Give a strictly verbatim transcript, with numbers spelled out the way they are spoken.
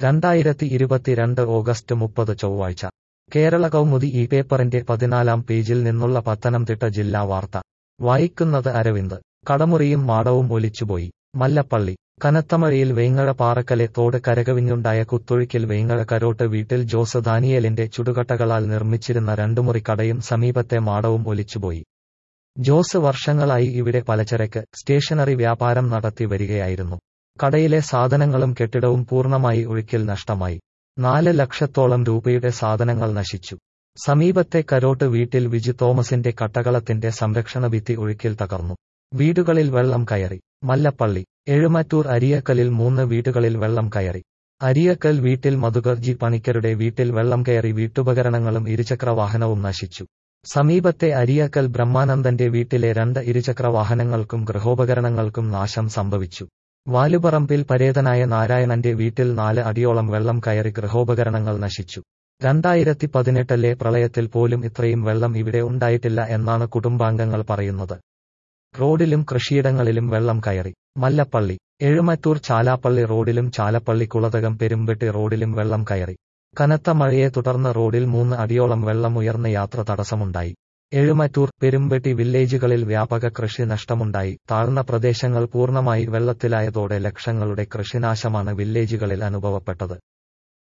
രണ്ടായിരത്തി ഇരുപത്തിരണ്ട് ഓഗസ്റ്റ് മുപ്പത് ചൊവ്വാഴ്ച കേരള കൗമുദി ഈ പേപ്പറിന്റെ പതിനാലാം പേജിൽ നിന്നുള്ള പത്തനംതിട്ട ജില്ലാ വാർത്ത വായിക്കുന്നത് അരവിന്ദ്. കടമുറിയും മാടവും ഒലിച്ചുപോയി. മല്ലപ്പള്ളി. കനത്ത മഴയിൽ വേങ്ങഴ പാറക്കലെ തോട് കരകവിഞ്ഞുണ്ടായ കുത്തൊഴുക്കിൽ വേങ്ങഴ കരോട്ട് വീട്ടിൽ ജോസ് ദാനിയേലിന്റെ ചുടുകട്ടകളാൽ നിർമ്മിച്ചിരുന്ന രണ്ടുമുറി കടയും സമീപത്തെ മാടവും ഒലിച്ചുപോയി. ജോസ് വർഷങ്ങളായി ഇവിടെ പലചരക്ക്, സ്റ്റേഷനറി വ്യാപാരം നടത്തി വരികയായിരുന്നു. കടയിലെ സാധനങ്ങളും കെട്ടിടവും പൂർണ്ണമായി ഒഴുക്കിൽ നഷ്ടമായി. നാല് ലക്ഷത്തോളം രൂപയുടെ സാധനങ്ങൾ നശിച്ചു. സമീപത്തെ കരോട്ട് വീട്ടിൽ വിജു തോമസിന്റെ കട്ടകളത്തിന്റെ സംരക്ഷണ ഭിത്തി ഒഴുക്കിൽ തകർന്നു. വീടുകളിൽ വെള്ളം കയറി. മല്ലപ്പള്ളി. എഴുമറ്റൂർ അരിയക്കലിൽ മൂന്ന് വീടുകളിൽ വെള്ളം കയറി. അരിയക്കൽ വീട്ടിൽ മധുകർജി പണിക്കരുടെ വീട്ടിൽ വെള്ളം കയറി വീട്ടുപകരണങ്ങളും ഇരുചക്രവാഹനവും നശിച്ചു. സമീപത്തെ അരിയക്കൽ ബ്രഹ്മാനന്ദന്റെ വീട്ടിലെ രണ്ട് ഇരുചക്രവാഹനങ്ങൾക്കും ഗൃഹോപകരണങ്ങൾക്കും നാശം സംഭവിച്ചു. വാലുപറമ്പിൽ പരേതനായ നാരായണന്റെ വീട്ടിൽ നാല് അടിയോളം വെള്ളം കയറി ഗൃഹോപകരണങ്ങൾ നശിച്ചു. രണ്ടായിരത്തി പതിനെട്ടിലെ പ്രളയത്തിൽ പോലും ഇത്രയും വെള്ളം ഇവിടെ ഉണ്ടായിട്ടില്ല എന്നാണ് കുടുംബാംഗങ്ങൾ പറയുന്നത്. റോഡിലും കൃഷിയിടങ്ങളിലും വെള്ളം കയറി. മല്ലപ്പള്ളി. എഴുമറ്റൂർ ചാലാപ്പള്ളി റോഡിലും ചാലപ്പള്ളി കുളതകം പെരുമ്പെട്ടി റോഡിലും വെള്ളം കയറി. കനത്ത മഴയെ തുടർന്ന് റോഡിൽ മൂന്ന് അടിയോളം വെള്ളം ഉയർന്ന യാത്ര തടസ്സമുണ്ടായി. എഴുമറ്റൂർ, പെരുമ്പെട്ടി വില്ലേജുകളിൽ വ്യാപക കൃഷി നഷ്ടമുണ്ടായി. താഴ്ന്ന പ്രദേശങ്ങൾ പൂർണ്ണമായി വെള്ളത്തിലായതോടെ ലക്ഷങ്ങളുടെ കൃഷിനാശമാണ് വില്ലേജുകളിൽ അനുഭവപ്പെട്ടത്.